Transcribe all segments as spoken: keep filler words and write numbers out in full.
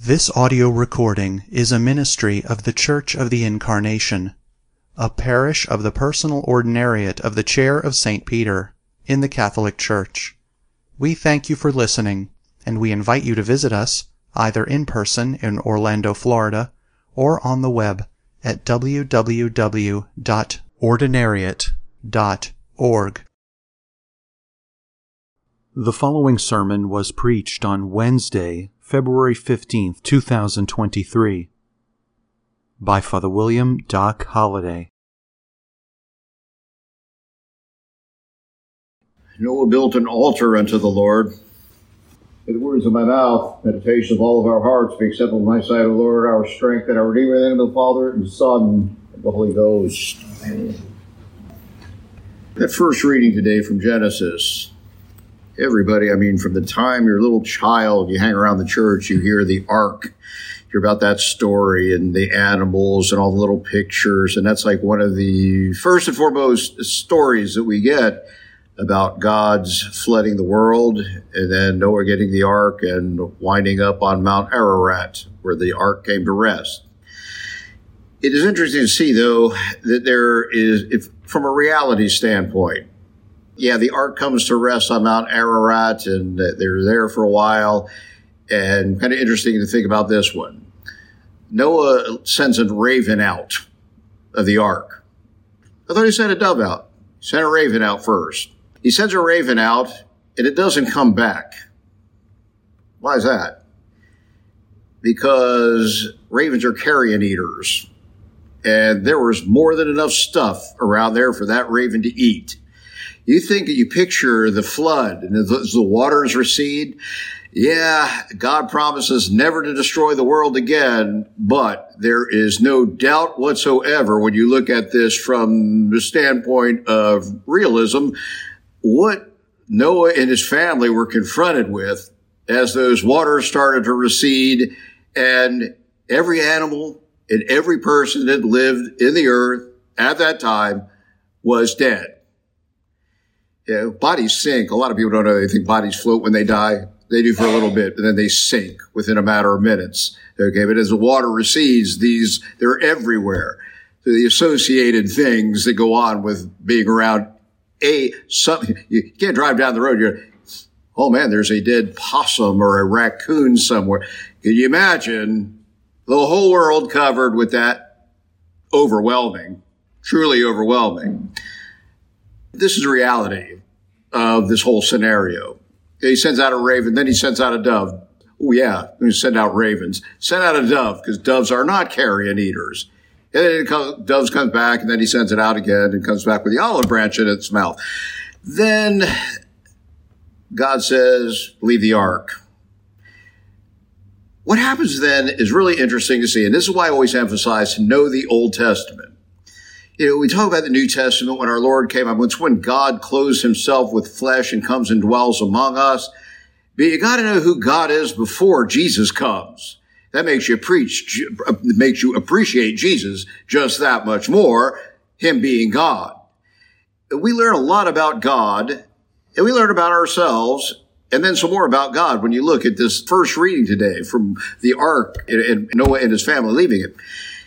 This audio recording is a ministry of the Church of the Incarnation, a parish of the Personal Ordinariate of the Chair of Saint Peter, in the Catholic Church. We thank you for listening, and we invite you to visit us, either in person in Orlando, Florida, or on the web at w w w dot ordinariate dot org. The following sermon was preached on Wednesday, February fifteenth, two thousand twenty-three, by Father William Doc Holliday. Noah built an altar unto the Lord. May the words of my mouth, meditation of all of our hearts, be acceptable in my sight, O Lord, our strength and our Redeemer, in the name of the Father, and the Son, and the Holy Ghost. Amen. That first reading today from Genesis. Everybody, I mean, from the time you're a little child, you hang around the church, you hear the ark, you hear about that story and the animals and all the little pictures. And that's like one of the first and foremost stories that we get about God's flooding the world, and then Noah getting the ark and winding up on Mount Ararat, where the ark came to rest. It is interesting to see, though, that there is, if from a reality standpoint, yeah, the ark comes to rest on Mount Ararat, and they're there for a while. And kind of interesting to think about this one. Noah sends a raven out of the ark. I thought he sent a dove out. He sent a raven out first. He sends a raven out, and it doesn't come back. Why is that? Because ravens are carrion eaters, and there was more than enough stuff around there for that raven to eat. You think that you picture the flood and as the waters recede. Yeah, God promises never to destroy the world again, but there is no doubt whatsoever when you look at this from the standpoint of realism, what Noah and his family were confronted with as those waters started to recede, and every animal and every person that lived in the earth at that time was dead. Yeah, bodies sink. A lot of people don't know. They think bodies float when they die. They do for a little bit, but then they sink within a matter of minutes. Okay, but as the water recedes, these, they're everywhere. So the associated things that go on with being around a, something, you can't drive down the road. You're, oh man, there's a dead possum or a raccoon somewhere. Can you imagine the whole world covered with that? Overwhelming, truly overwhelming. This is the reality of this whole scenario. He sends out a raven, then he sends out a dove. Oh yeah, we send out ravens. Send out a dove, because doves are not carrion eaters. And then it comes, doves comes back, and then he sends it out again and comes back with the olive branch in its mouth. Then God says, leave the ark. What happens then is really interesting to see, and this is why I always emphasize to know the Old Testament. You know, we talk about the New Testament when our Lord came up. It's when God clothes himself with flesh and comes and dwells among us. But you got to know who God is before Jesus comes. That makes you preach, makes you appreciate Jesus just that much more, him being God. We learn a lot about God, and we learn about ourselves, and then some more about God when you look at this first reading today from the ark and Noah and his family leaving it.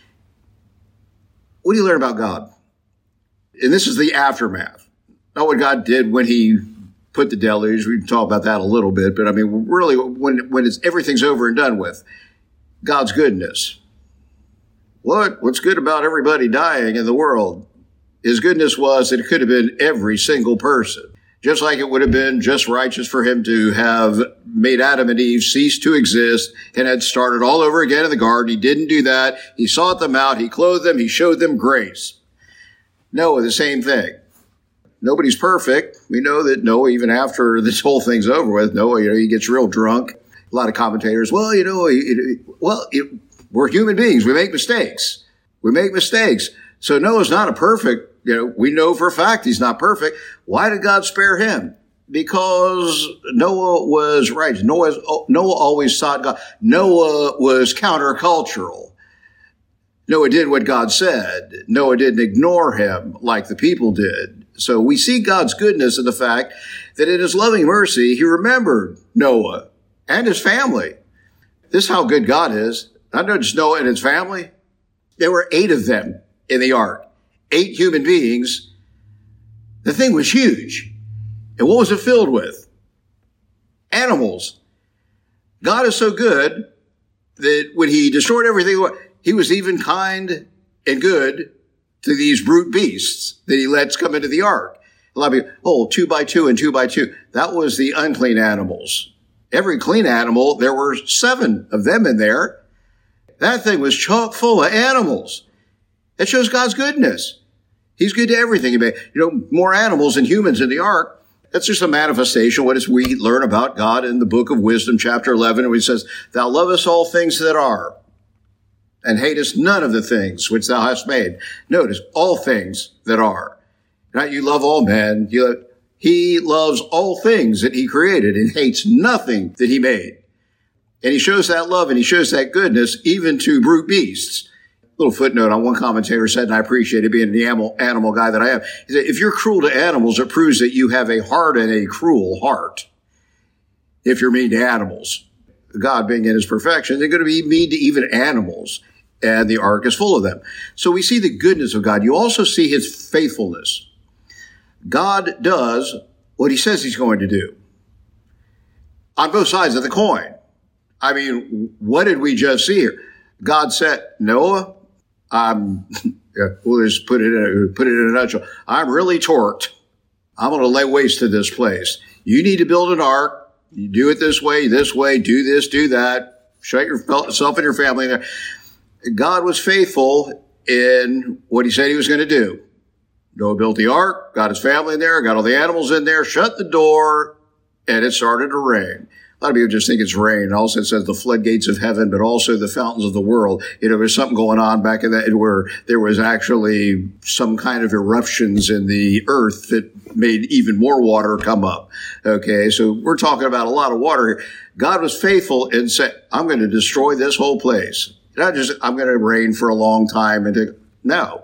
What do you learn about God? And this is the aftermath. Not what God did when he put the deluge. We can talk about that a little bit, but I mean, really, when, when it's, everything's over and done with, God's goodness. What? What's good about everybody dying in the world? His goodness was that it could have been every single person. Just like it would have been just righteous for him to have made Adam and Eve cease to exist and had started all over again in the garden. He didn't do that. He sought them out. He clothed them. He showed them grace. Noah, the same thing. Nobody's perfect. We know that Noah, even after this whole thing's over with, Noah, you know, he gets real drunk. A lot of commentators, well, you know, it, it, well, it, we're human beings. We make mistakes. We make mistakes. So Noah's not a perfect. You know, we know for a fact he's not perfect. Why did God spare him? Because Noah was right. Noah, Noah always sought God. Noah was countercultural. Noah did what God said. Noah didn't ignore him like the people did. So we see God's goodness in the fact that in his loving mercy, he remembered Noah and his family. This is how good God is. Not just Noah and his family. There were eight of them in the ark. Eight human beings. The thing was huge. And what was it filled with? Animals. God is so good that when he destroyed everything, he was even kind and good to these brute beasts that he lets come into the ark. A lot of people, oh, two by two and two by two. That was the unclean animals. Every clean animal, there were seven of them in there. That thing was chock full of animals. That shows God's goodness. He's good to everything. You know, more animals than humans in the ark. That's just a manifestation. What is we learn about God in the book of Wisdom, chapter eleven, where he says, thou lovest all things that are, and hatest none of the things which thou hast made. Notice, all things that are. Not you love all men. You love, he loves all things that he created and hates nothing that he made. And he shows that love and he shows that goodness even to brute beasts. Little footnote on one commentator said, and I appreciate it being the animal, animal guy that I am. He said, if you're cruel to animals, it proves that you have a hard and a cruel heart. If you're mean to animals, God being in his perfection, they're going to be mean to even animals. And the ark is full of them. So we see the goodness of God. You also see his faithfulness. God does what he says he's going to do on both sides of the coin. I mean, what did we just see here? God said, Noah, I'm, yeah, we'll just put it in, put it in a nutshell. I'm really torqued. I'm going to lay waste to this place. You need to build an ark. You do it this way, this way, do this, do that. Shut yourself and your family there. God was faithful in what he said he was going to do. Noah built the ark, got his family in there, got all the animals in there, shut the door, and it started to rain. A lot of people just think it's rain. Also, it says the floodgates of heaven, but also the fountains of the world. You know, there's something going on back in that where there was actually some kind of eruptions in the earth that made even more water come up. Okay, so we're talking about a lot of water here. God was faithful and said, I'm going to destroy this whole place. Not just, I'm going to rain for a long time. and to, No.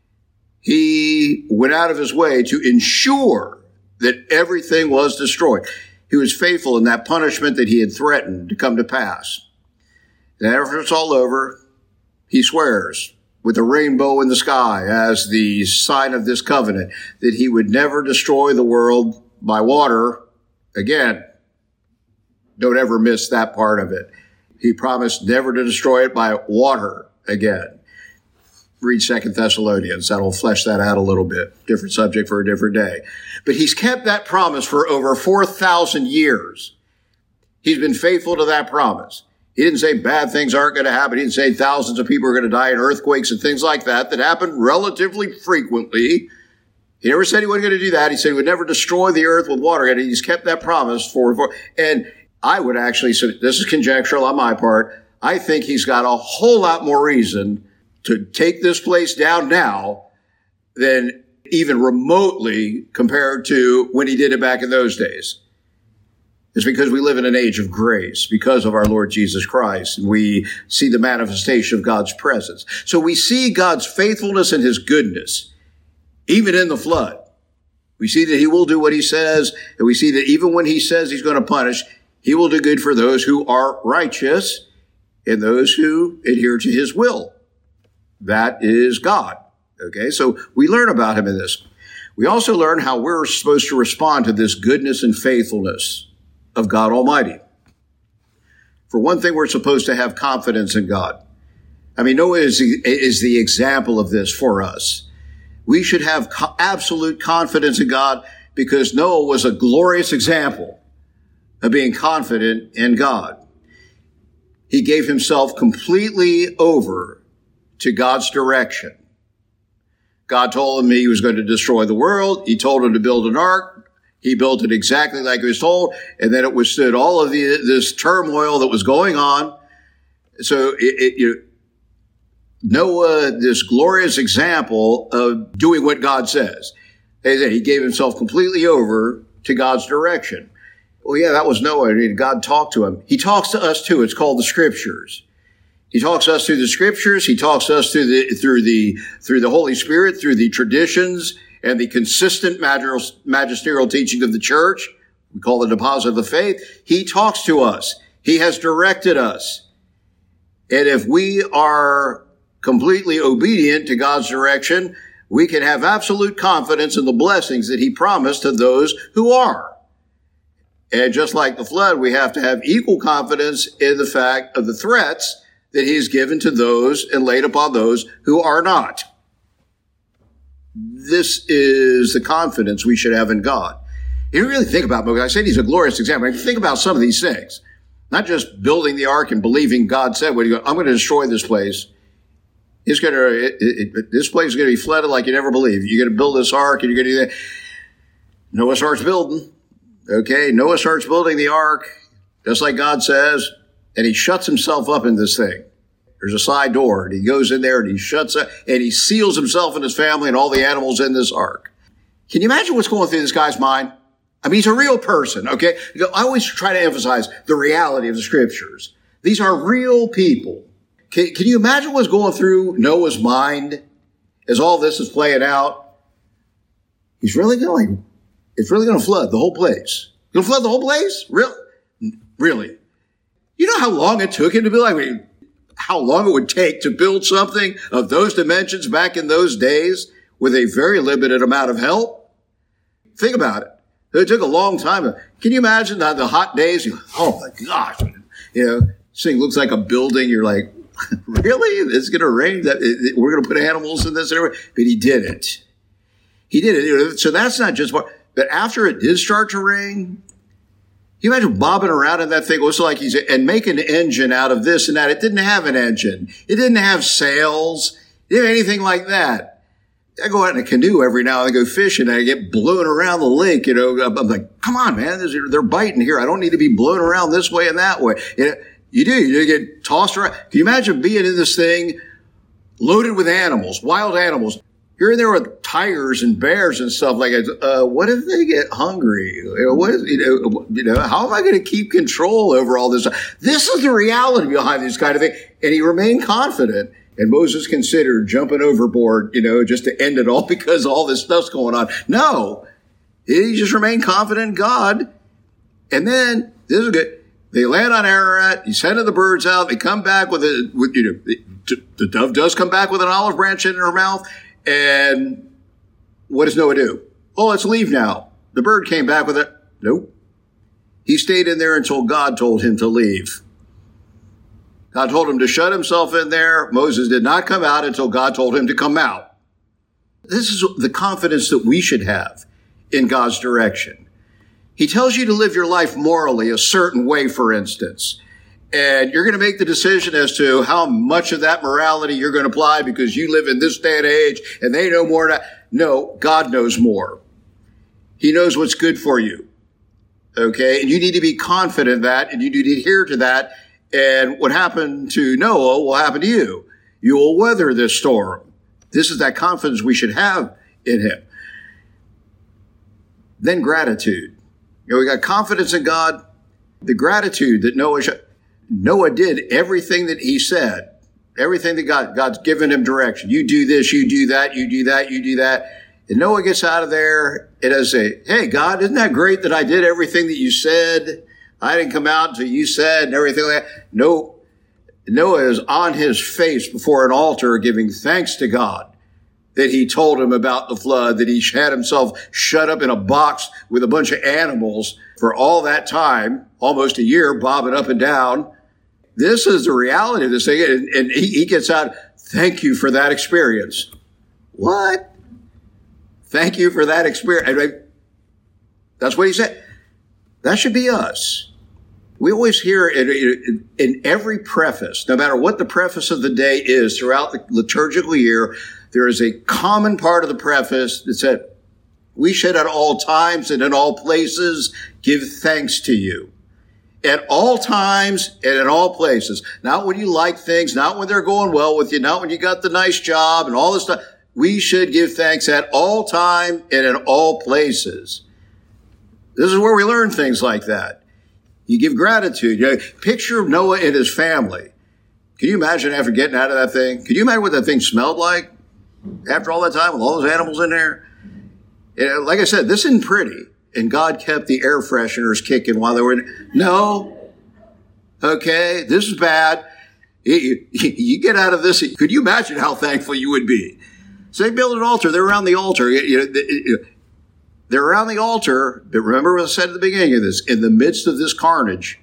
He went out of his way to ensure that everything was destroyed. He was faithful in that punishment that he had threatened to come to pass. And after it's all over, he swears with a rainbow in the sky as the sign of this covenant that he would never destroy the world by water again. Don't ever miss that part of it. He promised never to destroy it by water again. Read Second Thessalonians. That'll flesh that out a little bit. Different subject for a different day. But he's kept that promise for over four thousand years. He's been faithful to that promise. He didn't say bad things aren't going to happen. He didn't say thousands of people are going to die in earthquakes and things like that that happen relatively frequently. He never said he wasn't going to do that. He said he would never destroy the earth with water. And he's kept that promise for, for and I would actually say, this is conjectural on my part, I think he's got a whole lot more reason to take this place down now than even remotely compared to when he did it back in those days. It's because we live in an age of grace because of our Lord Jesus Christ. And we see the manifestation of God's presence. So we see God's faithfulness and his goodness, even in the flood. We see that he will do what he says. And we see that even when he says he's going to punish, he will do good for those who are righteous and those who adhere to his will. That is God. Okay, so we learn about him in this. We also learn how we're supposed to respond to this goodness and faithfulness of God Almighty. For one thing, we're supposed to have confidence in God. I mean, Noah is the, is the example of this for us. We should have co- absolute confidence in God because Noah was a glorious example of being confident in God. He gave himself completely over to God's direction. God told him he was going to destroy the world. He told him to build an ark. He built it exactly like he was told. And then it withstood all of the, this turmoil that was going on. So it, it, you, Noah, this glorious example of doing what God says. He gave himself completely over to God's direction. Well, yeah, that was Noah. I mean, God talked to him. He talks to us too. It's called the Scriptures. He talks to us through the Scriptures. He talks to us through the, through the, through the Holy Spirit, through the traditions and the consistent magisterial teaching of the church. We call it the deposit of the faith. He talks to us. He has directed us. And if we are completely obedient to God's direction, we can have absolute confidence in the blessings that he promised to those who are. And just like the flood, we have to have equal confidence in the fact of the threats that he's given to those and laid upon those who are not. This is the confidence we should have in God. You really think about it, I said he's a glorious example. If you think about some of these things, not just building the ark and believing God said, "What you go, I'm going to destroy this place. It's going to, it, it, this place is going to be flooded like you never believe. You're going to build this ark and you're going to do that." Noah starts building. Okay, Noah starts building the ark, just like God says, and he shuts himself up in this thing. There's a side door, and he goes in there and he shuts up, and he seals himself and his family and all the animals in this ark. Can you imagine what's going through this guy's mind? I mean, he's a real person, okay? I always try to emphasize the reality of the scriptures. These are real people. Can, can you imagine what's going through Noah's mind as all this is playing out? He's really going, like, it's really going to flood the whole place. Going to flood the whole place? Really? Really? You know how long it took him to build? I mean, how long it would take to build something of those dimensions back in those days with a very limited amount of help? Think about it. It took a long time. Can you imagine the, the hot days? You, oh my gosh. You know, this thing looks like a building. You're like, really? It's going to rain? That it, it, we're going to put animals in this? But he did it. He did it. So that's not just what, but after it did start to rain, you imagine bobbing around in that thing. It was like he's, and make an engine out of this and that. It didn't have an engine. It didn't have sails. It didn't have anything like that. I go out in a canoe every now and then, go fishing, and I get blown around the lake. You know, I'm like, come on, man, they're biting here. I don't need to be blown around this way and that way. You know, you do. You get tossed around. Can you imagine being in this thing loaded with animals, wild animals? You're in there with tigers and bears and stuff like that. Uh, what if they get hungry? You know, what is, you know, you know, how am I going to keep control over all this? This is the reality behind this kind of thing. And he remained confident. And Moses considered jumping overboard, you know, just to end it all because all this stuff's going on. No, he just remained confident in God. And then, this is good. They land on Ararat. He's sending the birds out. They come back with a, with, you know, the, the dove does come back with an olive branch in her mouth. And what does Noah do? Oh, let's leave now. The bird came back with it. Nope. He stayed in there until God told him to leave. God told him to shut himself in there. Moses did not come out until God told him to come out. This is the confidence that we should have in God's direction. He tells you to live your life morally a certain way, for instance. And you're going to make the decision as to how much of that morality you're going to apply because you live in this day and age and they know more. No, God knows more. He knows what's good for you. Okay? And you need to be confident in that, and you need to adhere to that. And what happened to Noah will happen to you. You will weather this storm. This is that confidence we should have in him. Then gratitude. You know, we got confidence in God. The gratitude that Noah should, Noah did everything that he said. Everything that God, God's given him direction. You do this, you do that, you do that, you do that. And Noah gets out of there and does say, hey, God, isn't that great that I did everything that you said? I didn't come out until you said and everything like that. No, Noah is on his face before an altar giving thanks to God that he told him about the flood, that he had himself shut up in a box with a bunch of animals for all that time, almost a year, bobbing up and down. This is the reality of this thing. And, and he, he gets out, thank you for that experience. What? Thank you for that experience. I mean, that's what he said. That should be us. We always hear in, in every preface, no matter what the preface of the day is throughout the liturgical year, there is a common part of the preface that said, we should at all times and in all places give thanks to you. At all times and in all places. Not when you like things, not when they're going well with you, not when you got the nice job and all this stuff. We should give thanks at all time and in all places. This is where we learn things like that. You give gratitude. You know, picture Noah and his family. Can you imagine after getting out of that thing? Can you imagine what that thing smelled like after all that time with all those animals in there? And like I said, this isn't pretty. And God kept the air fresheners kicking while they were in. No. Okay, this is bad. You, you, you get out of this, could you imagine how thankful you would be? So they build an altar. They're around the altar. You know, they're around the altar. But remember what I said at the beginning of this. In the midst of this carnage,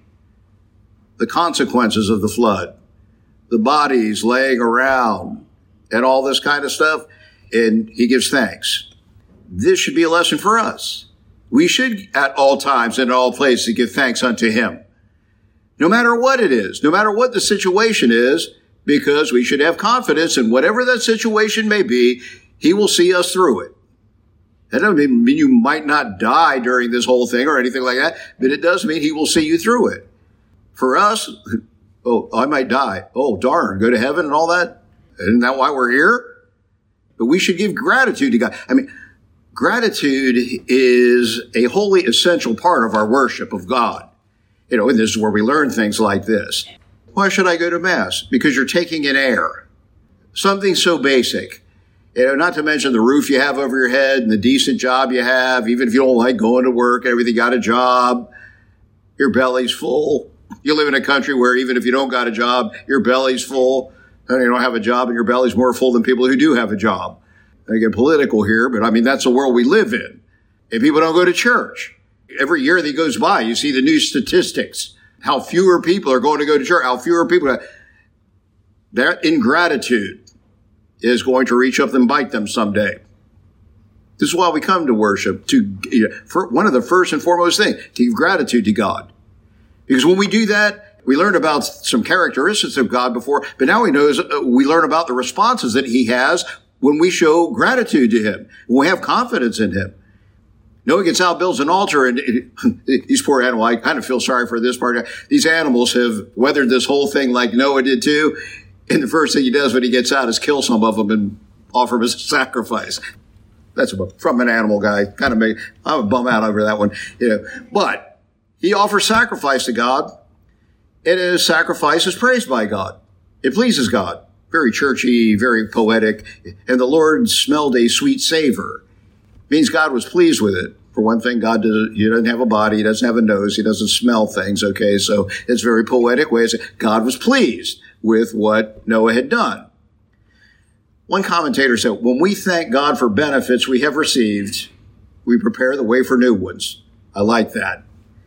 the consequences of the flood, the bodies laying around and all this kind of stuff. And he gives thanks. This should be a lesson for us. We should at all times and in all places give thanks unto him. No matter what it is, no matter what the situation is, because we should have confidence in whatever that situation may be, he will see us through it. That doesn't mean you might not die during this whole thing or anything like that, but it does mean he will see you through it. For us, oh, I might die. Oh, darn, go to heaven and all that. Isn't that why we're here? But we should give gratitude to God. I mean, gratitude is a wholly essential part of our worship of God. You know, and this is where we learn things like this. Why should I go to Mass? Because you're taking in air. Something so basic. You know, not to mention the roof you have over your head and the decent job you have. Even if you don't like going to work and everything, got a job, your belly's full. You live in a country where even if you don't got a job, your belly's full. And you don't have a job and your belly's more full than people who do have a job. I get political here, but I mean, that's the world we live in. And people don't go to church. Every year that goes by, you see the new statistics. How fewer people are going to go to church, how fewer people are. That ingratitude is going to reach up and bite them someday. This is why we come to worship, to you know, for one of the first and foremost things, to give gratitude to God. Because when we do that, we learn about some characteristics of God before, but now we know we learn about the responses that he has when we show gratitude to him, when we have confidence in him. Noah gets out, builds an altar, and it, it, these poor animals, I kind of feel sorry for this part. These animals have weathered this whole thing like Noah did too. And the first thing he does when he gets out is kill some of them and offer them as a sacrifice. That's a, from an animal guy. Kind of made, I would bum out over that one. You know, but he offers sacrifice to God, and his sacrifice is praised by God. It pleases God. Very churchy, very poetic. And the Lord smelled a sweet savor. Means God was pleased with it. For one thing, God doesn't, he doesn't have a body. He doesn't have a nose. He doesn't smell things. Okay. So it's very poetic way. God was pleased with what Noah had done. One commentator said, when we thank God for benefits we have received, we prepare the way for new ones. I like that.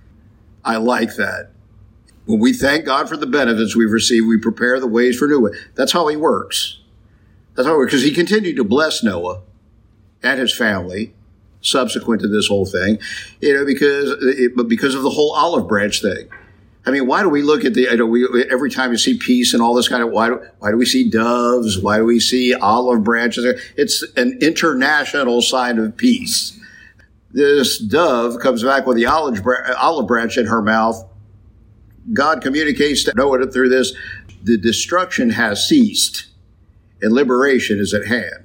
I like that. When we thank God for the benefits we've received, we prepare the ways for new ones. That's how he works. That's how it works. Because he continued to bless Noah and his family subsequent to this whole thing, you know, because it, but because of the whole olive branch thing. I mean, why do we look at the, you know, we, every time you see peace and all this kind of, why do, why do we see doves? Why do we see olive branches? It's an international sign of peace. This dove comes back with the olive, olive branch in her mouth. God communicates to Noah through this, the destruction has ceased and liberation is at hand.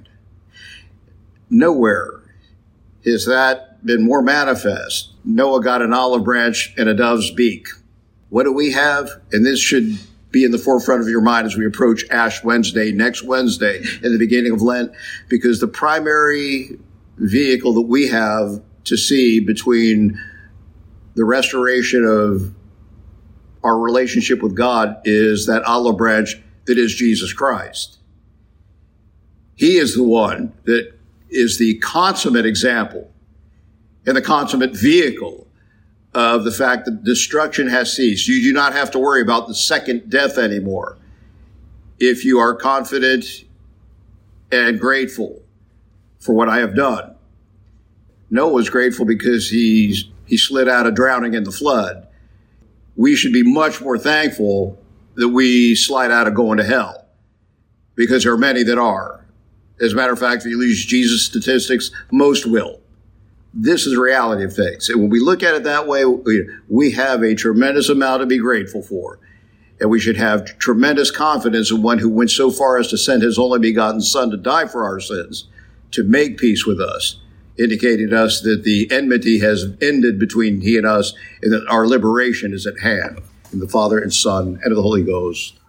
Nowhere has that been more manifest. Noah got an olive branch and a dove's beak. What do we have? And this should be in the forefront of your mind as we approach Ash Wednesday, next Wednesday, in the beginning of Lent, because the primary vehicle that we have to see between the restoration of our relationship with God is that olive branch that is Jesus Christ. He is the one that is the consummate example and the consummate vehicle of the fact that destruction has ceased. You do not have to worry about the second death anymore if you are confident and grateful for what I have done. Noah was grateful because he's, he slid out of drowning in the flood. We should be much more thankful that we slide out of going to hell, because there are many that are. As a matter of fact, if you use Jesus statistics, most will. This is the reality of things. And when we look at it that way, we have a tremendous amount to be grateful for. And we should have tremendous confidence in one who went so far as to send his only begotten Son to die for our sins, to make peace with us, indicating to us that the enmity has ended between he and us, and that our liberation is at hand. In the Father and Son and of the Holy Ghost.